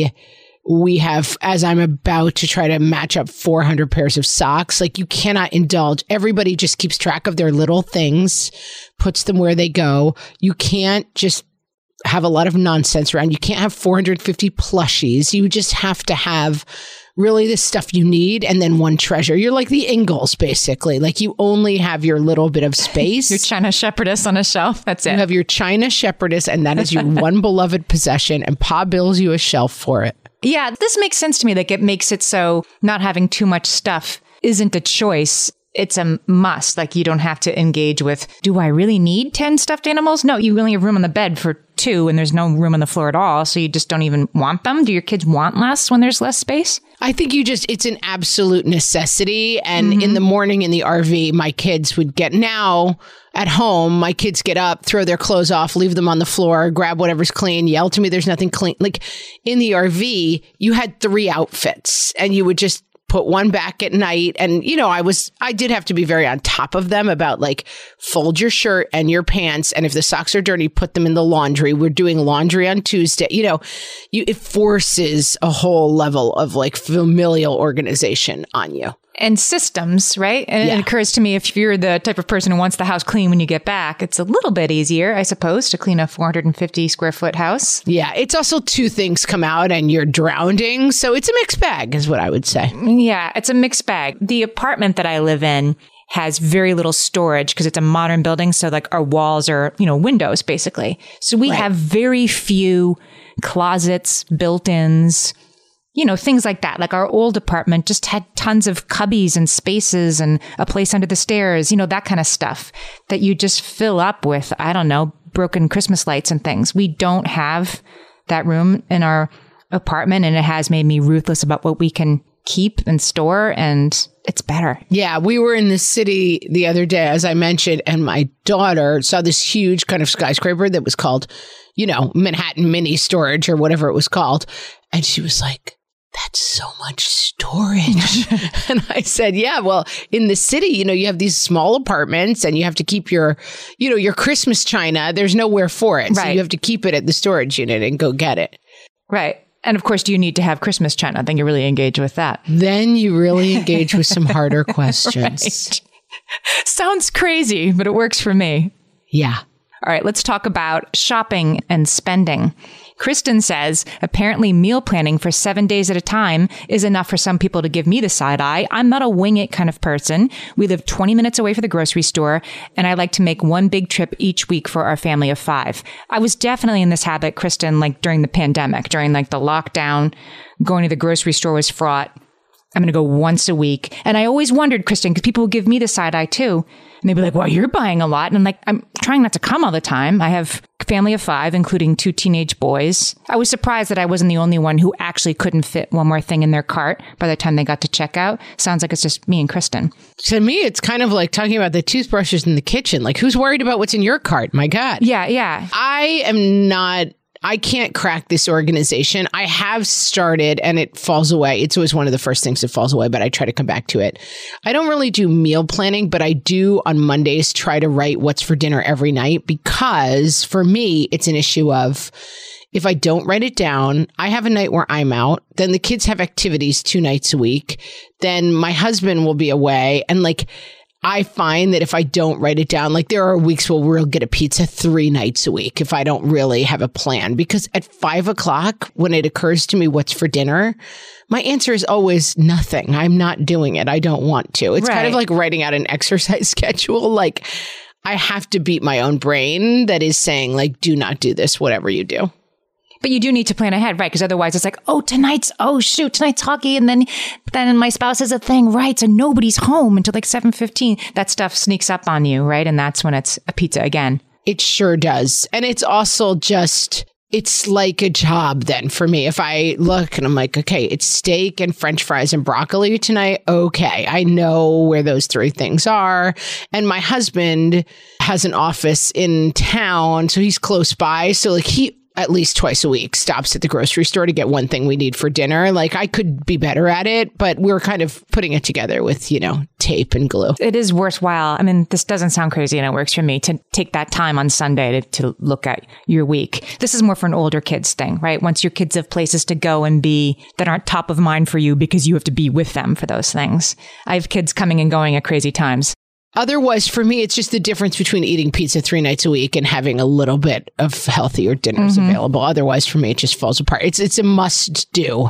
as I'm about to try to match up 400 pairs of socks, like you cannot indulge. Everybody just keeps track of their little things, puts them where they go. You can't just have a lot of nonsense around. You can't have 450 plushies. You just have to have really the stuff you need and then one treasure. You're like the Ingalls, basically. Like, you only have your little bit of space. Your China Shepherdess on a shelf. That's it. You have your China Shepherdess, and that is your one beloved possession, and Pa bills you a shelf for it. Yeah, this makes sense to me. Like, it makes it so not having too much stuff isn't a choice. It's a must. Like, you don't have to engage with, do I really need 10 stuffed animals? No, you only have room on the bed for 2 and there's no room on the floor at all. So you just don't even want them. Do your kids want less when there's less space? I think it's an absolute necessity. And in the morning in the RV, my kids would now at home, my kids get up, throw their clothes off, leave them on the floor, grab whatever's clean, yell to me, there's nothing clean. Like, in the RV, you had 3 outfits and you would just put one back at night. And, I did have to be very on top of them about like, fold your shirt and your pants. And if the socks are dirty, put them in the laundry. We're doing laundry on Tuesday. It forces a whole level of like familial organization on you. And systems, right? And it occurs to me, if you're the type of person who wants the house clean when you get back, it's a little bit easier, I suppose, to clean a 450 square foot house. Yeah, it's also 2 things come out and you're drowning. So it's a mixed bag is what I would say. Yeah, it's a mixed bag. The apartment that I live in has very little storage because it's a modern building. So like our walls are, windows basically. So we have very few closets, built-ins, you know, things like that. Like our old apartment just had tons of cubbies and spaces and a place under the stairs, you know, that kind of stuff that you just fill up with, I don't know, broken Christmas lights and things. We don't have that room in our apartment, and it has made me ruthless about what we can keep and store, and it's better. Yeah, we were in the city the other day, as I mentioned, and my daughter saw this huge kind of skyscraper that was called, you know, Manhattan Mini Storage or whatever it was called. And she was like, that's so much storage. And I said, yeah, well, in the city, you know, you have these small apartments and you have to keep your, you know, your Christmas china. There's nowhere for it. Right. So you have to keep it at the storage unit and go get it. Right. And of course, do you need to have Christmas china? Then you really engage with that. Then you really engage with some harder questions. Right. Sounds crazy, but it works for me. Yeah. All right, let's talk about shopping and spending. Kristen says, apparently meal planning for 7 days at a time is enough for some people to give me the side eye. I'm not a wing it kind of person. We live 20 minutes away from the grocery store, and I like to make one big trip each week for our family of 5. I was definitely in this habit, Kristen, like during the pandemic, during like the lockdown, going to the grocery store was fraught. I'm going to go once a week. And I always wondered, Kristen, because people would give me the side eye too. And they'd be like, well, you're buying a lot. And I'm like, I'm trying not to come all the time. I have a family of 5, including 2 teenage boys. I was surprised that I wasn't the only one who actually couldn't fit one more thing in their cart by the time they got to checkout. Sounds like it's just me and Kristen. To me, it's kind of like talking about the toothbrushes in the kitchen. Like, who's worried about what's in your cart? My God. Yeah. I can't crack this organization. I have started and it falls away. It's always one of the first things that falls away, but I try to come back to it. I don't really do meal planning, but I do on Mondays try to write what's for dinner every night, because for me, it's an issue of if I don't write it down, I have a night where I'm out. Then the kids have activities 2 nights a week. Then my husband will be away. And like, I find that if I don't write it down, like there are weeks where we'll get a pizza 3 nights a week if I don't really have a plan. Because at 5 o'clock, when it occurs to me what's for dinner, my answer is always nothing. I'm not doing it. I don't want to. It's kind of like writing out an exercise schedule. Like I have to beat my own brain that is saying like, do not do this, whatever you do. But you do need to plan ahead, right? Because otherwise it's like, tonight's hockey. And then my spouse has a thing, right? So nobody's home until like 7:15. That stuff sneaks up on you, right? And that's when it's a pizza again. It sure does. And it's also just, it's like a job then for me. If I look and I'm like, okay, it's steak and French fries and broccoli tonight. Okay, I know where those 3 things are. And my husband has an office in town, so he's close by. So like he at least twice a week stops at the grocery store to get one thing we need for dinner. Like I could be better at it, but we're kind of putting it together with, you know, tape and glue. It is worthwhile. I mean, this doesn't sound crazy and it works for me to take that time on Sunday to look at your week. This is more for an older kids thing, right? Once your kids have places to go and be that aren't top of mind for you because you have to be with them for those things. I have kids coming and going at crazy times. Otherwise, for me, it's just the difference between eating pizza 3 nights a week and having a little bit of healthier dinners available. Otherwise, for me, it just falls apart. It's a must do.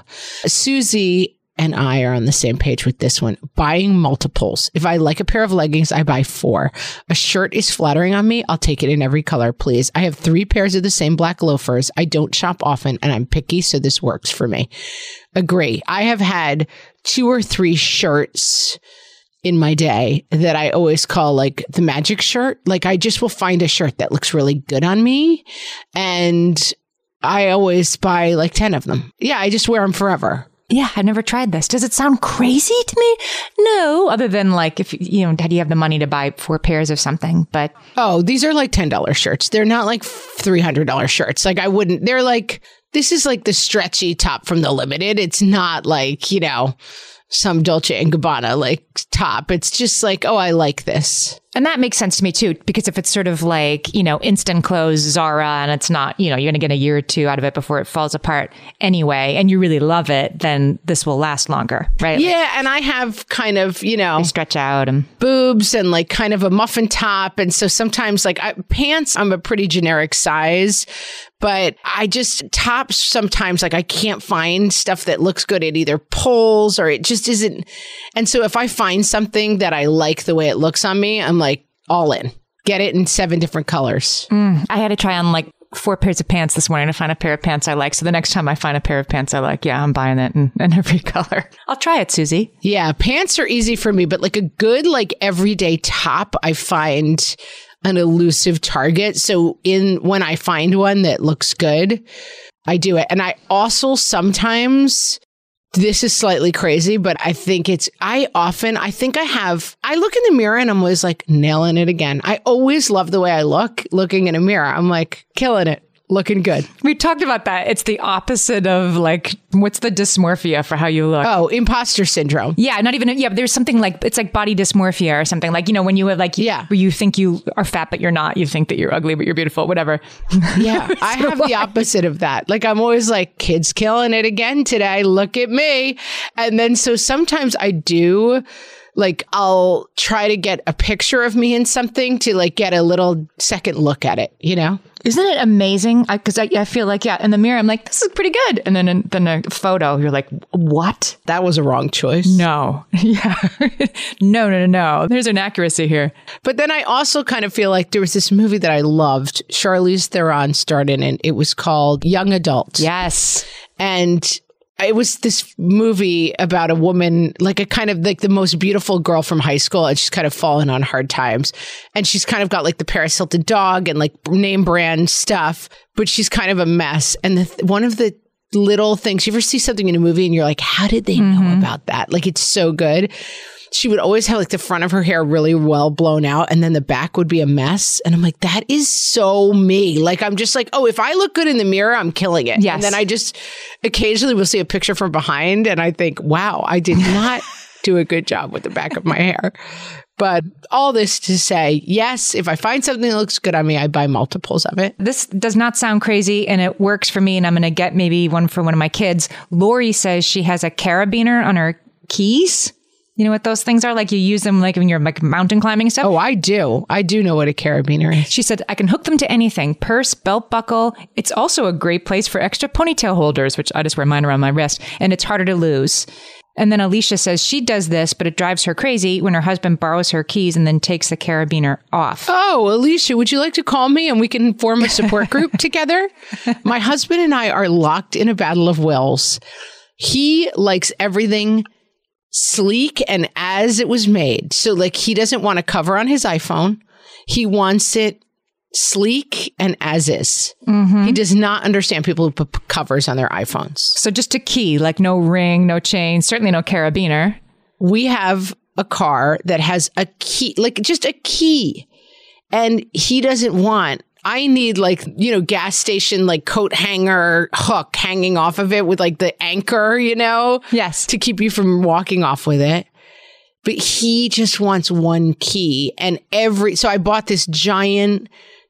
Susie and I are on the same page with this one. Buying multiples. If I like a pair of leggings, I buy 4. A shirt is flattering on me. I'll take it in every color, please. I have 3 pairs of the same black loafers. I don't shop often and I'm picky, so this works for me. Agree. I have had 2 or 3 shirts in my day that I always call like the magic shirt. Like I just will find a shirt that looks really good on me. And I always buy like 10 of them. Yeah, I just wear them forever. Yeah, I've never tried this. Does it sound crazy to me? No, other than like if, you know, do you have the money to buy 4 pairs of something? But these are like $10 shirts. They're not like $300 shirts. Like I wouldn't, they're like, this is like the stretchy top from the Limited. It's not like, you know, some Dolce & Gabbana like top. It's just like, I like this. And that makes sense to me too, because if it's sort of like, you know, instant clothes, Zara, and it's not, you know, you're going to get a year or 2 out of it before it falls apart anyway, and you really love it, then this will last longer, right? Yeah. And I have kind of, you know, they stretch out and boobs and like kind of a muffin top. And so sometimes like pants, I'm a pretty generic size, but I just tops sometimes like I can't find stuff that looks good. It either pulls or it just isn't. And so if I find something that I like the way it looks on me, I'm like all in. Get it in 7 different colors. I had to try on like 4 pairs of pants this morning to find a pair of pants I like. So the next time I find a pair of pants I like, yeah, I'm buying it in every color. I'll try it, Susie. Yeah, pants are easy for me, but like a good like everyday top, I find an elusive target. So when I find one that looks good, I do it. And I also sometimes, this is slightly crazy, but I think I look in the mirror and I'm always like nailing it again. I always love the way I looking in a mirror. I'm like killing it. Looking good. We talked about that. It's the opposite of like, what's the dysmorphia for how you look? Oh, imposter syndrome. Yeah, but there's something like, it's like body dysmorphia or something. Like, when you have like, where you think you are fat, but you're not. You think that you're ugly, but you're beautiful, whatever. Yeah, I have the opposite of that. Like, I'm always like, kids killing it again today. Look at me. And then so sometimes I do, like, I'll try to get a picture of me in something to like get a little second look at it, Isn't it amazing? Because I feel like, in the mirror, I'm like, this is pretty good. And then in a photo, you're like, what? That was a wrong choice. No. Yeah. No. There's an accuracy here. But then I also kind of feel like there was this movie that I loved. Charlize Theron starred in it. It was called Young Adult. Yes. And it was this movie about a woman, like a kind of like the most beautiful girl from high school, and she's kind of fallen on hard times. And she's kind of got like the Paris Hilton dog and like name brand stuff, but she's kind of a mess. And one of the little things, you ever see something in a movie and you're like, how did they know about that? Like, it's so good. She would always have like the front of her hair really well blown out and then the back would be a mess. And I'm like, that is so me. Like, I'm just like, oh, if I look good in the mirror, I'm killing it. Yes. And then I just occasionally will see a picture from behind and I think, wow, I did not do a good job with the back of my hair. But all this to say, yes, if I find something that looks good on me, I buy multiples of it. This does not sound crazy and it works for me. And I'm going to get maybe one for one of my kids. Lori says she has a carabiner on her keys. You know what those things are? Like you use them like when you're like mountain climbing and stuff? Oh, I do. I do know what a carabiner is. She said, I can hook them to anything. Purse, belt buckle. It's also a great place for extra ponytail holders, which I just wear mine around my wrist. And it's harder to lose. And then Alicia says she does this, but it drives her crazy when her husband borrows her keys and then takes the carabiner off. Oh, Alicia, would you like to call me and we can form a support group together? My husband and I are locked in a battle of wills. He likes everything sleek and as it was made. So like he doesn't want a cover on his iPhone. He wants it sleek and as is. Mm-hmm. He does not understand people who put covers on their iPhones. So just a key, like no ring, no chain, certainly no carabiner. We have a car that has a key, like just a key. And he doesn't want, I need like, gas station, like coat hanger hook hanging off of it with like the anchor, Yes. To keep you from walking off with it. But he just wants one key. And so I bought this giant,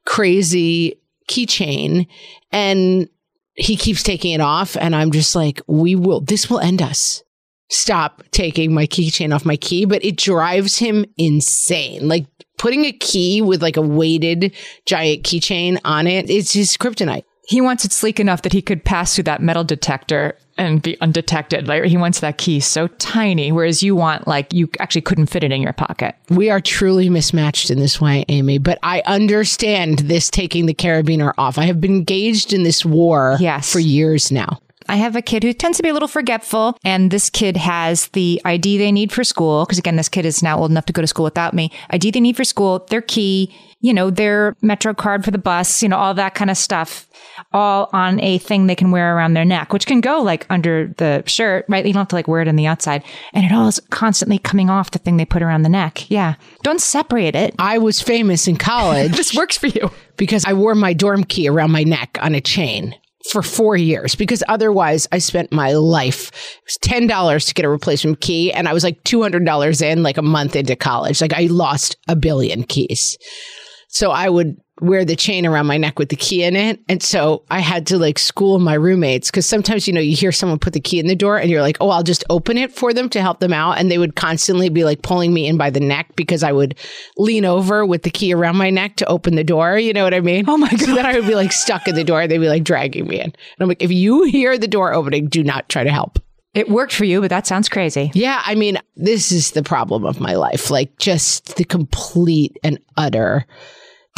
crazy keychain and he keeps taking it off. And I'm just like, this will end us. Stop taking my keychain off my key. But it drives him insane. Like, putting a key with like a weighted giant keychain on it, it's his kryptonite. He wants it sleek enough that he could pass through that metal detector and be undetected. Like he wants that key so tiny, whereas you want like you actually couldn't fit it in your pocket. We are truly mismatched in this way, Amy, but I understand this taking the carabiner off. I have been engaged in this war for years now. I have a kid who tends to be a little forgetful, and this kid has the ID they need for school. Because again, this kid is now old enough to go to school without me. ID they need for school, their key, their Metro card for the bus, all that kind of stuff, all on a thing they can wear around their neck, which can go like under the shirt, right? You don't have to like wear it on the outside. And it all is constantly coming off the thing they put around the neck. Yeah. Don't separate it. I was famous in college. This works for you. Because I wore my dorm key around my neck on a chain for 4 years, because otherwise I spent my life. It was $10 to get a replacement key. And I was like $200 in like a month into college. Like I lost 1 billion keys. So I would wear the chain around my neck with the key in it. And so I had to like school my roommates, because sometimes, you hear someone put the key in the door and you're like, oh, I'll just open it for them to help them out. And they would constantly be like pulling me in by the neck because I would lean over with the key around my neck to open the door. You know what I mean? Oh my God. So then I would be like stuck in the door. They'd be like dragging me in. And I'm like, if you hear the door opening, do not try to help. It worked for you, but that sounds crazy. Yeah. I mean, this is the problem of my life. Like just the complete and utter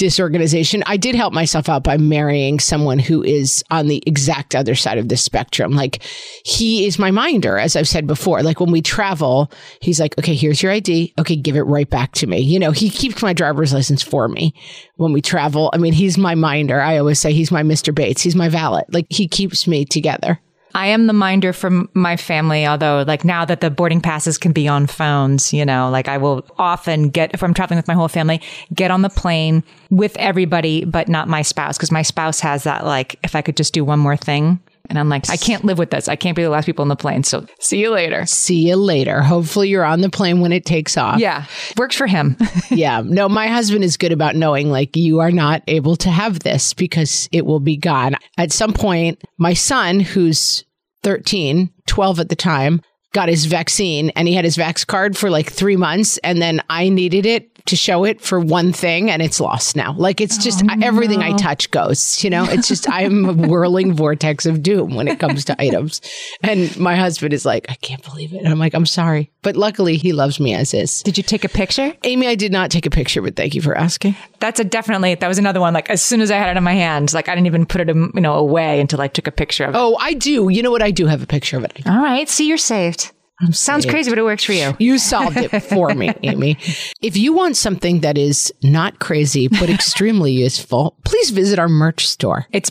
disorganization. I did help myself out by marrying someone who is on the exact other side of the spectrum. Like, he is my minder, as I've said before. Like, when we travel, he's like, okay, here's your ID. Okay, give it right back to me. You know, he keeps my driver's license for me when we travel. I mean, he's my minder. I always say he's my Mr. Bates. He's my valet. Like, he keeps me together. I am the minder from my family, although like now that the boarding passes can be on phones, you know, like I will often if I'm traveling with my whole family, get on the plane with everybody, but not my spouse. Because my spouse has that, like, if I could just do one more thing. And I'm like, I can't live with this. I can't be the last people on the plane. So see you later. See you later. Hopefully you're on the plane when it takes off. Yeah. Works for him. Yeah. No, my husband is good about knowing, like, you are not able to have this because it will be gone. At some point, my son, who's 12 at the time, got his vaccine, and he had his Vax card for like 3 months. And then I needed it to show it for one thing, and it's lost now. Like, it's just everything I touch goes, you know, it's just, I'm a whirling vortex of doom when it comes to items. And my husband is like, I can't believe it. And I'm like, I'm sorry. But luckily he loves me as is. Did you take a picture? Amy, I did not take a picture, but thank you for asking. That was another one. Like, as soon as I had it in my hand, like, I didn't even put it, away until I took a picture of it. Oh, I do. You know what? I do have a picture of it. All right. See, you're saved. Sounds crazy, but it works for you. You solved it for me, Amy. If you want something that is not crazy, but extremely useful, please visit our merch store. It's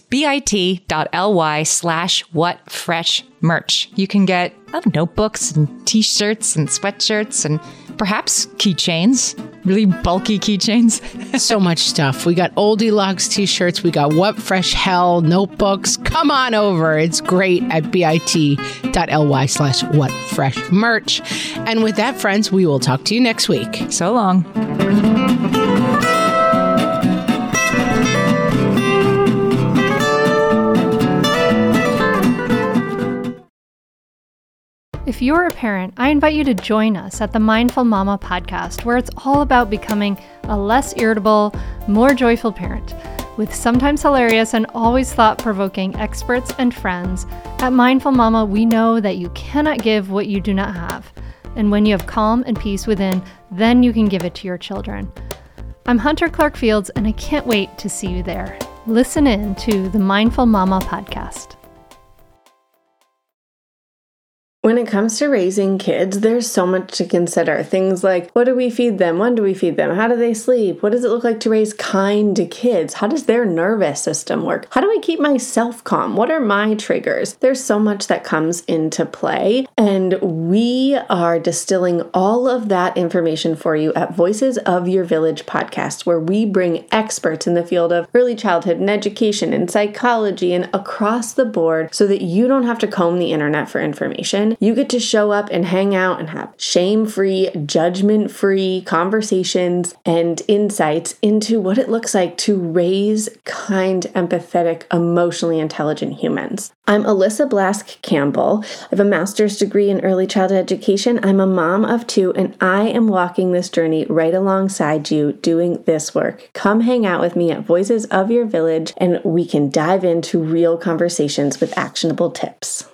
bit.ly/whatfreshmerch. You can get notebooks and t-shirts and sweatshirts and perhaps keychains, really bulky keychains. So much stuff. We got Oldie Logs t-shirts. We got What Fresh Hell notebooks. Come on over. It's great at bit.ly/whatfreshmerch. And with that, friends, we will talk to you next week. So long. If you're a parent, I invite you to join us at the Mindful Mama podcast, where it's all about becoming a less irritable, more joyful parent. With sometimes hilarious and always thought-provoking experts and friends, at Mindful Mama, we know that you cannot give what you do not have. And when you have calm and peace within, then you can give it to your children. I'm Hunter Clark Fields, and I can't wait to see you there. Listen in to the Mindful Mama podcast. When it comes to raising kids, there's so much to consider. Things like, what do we feed them? When do we feed them? How do they sleep? What does it look like to raise kind kids? How does their nervous system work? How do I keep myself calm? What are my triggers? There's so much that comes into play, and we are distilling all of that information for you at Voices of Your Village podcast, where we bring experts in the field of early childhood and education and psychology and across the board so that you don't have to comb the internet for information. You get to show up and hang out and have shame-free, judgment-free conversations and insights into what it looks like to raise kind, empathetic, emotionally intelligent humans. I'm Alyssa Blask Campbell. I have a master's degree in early childhood education. I'm a mom of 2, and I am walking this journey right alongside you doing this work. Come hang out with me at Voices of Your Village, and we can dive into real conversations with actionable tips.